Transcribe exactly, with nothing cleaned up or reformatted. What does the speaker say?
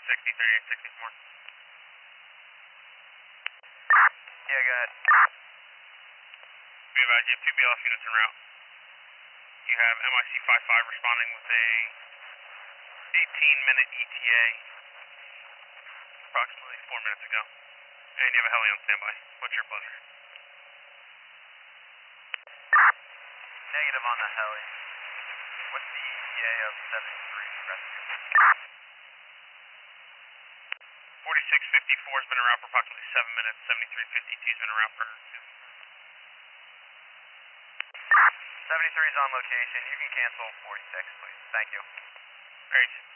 sixty, thirty-eight sixty-four. Yeah, go ahead. We have you have two B L S units en route. You have M I C five-five responding with a eighteen minute E T A approximately four minutes ago. And you have a heli on standby. What's your pleasure? Negative on the heli. What's the E T A of seventy-three rescue? forty-six fifty-four has been en route for approximately seven minutes. seventy-three fifty-two has been en route for two. seventy-three is on location. You can cancel forty-six, please. Thank you. Great.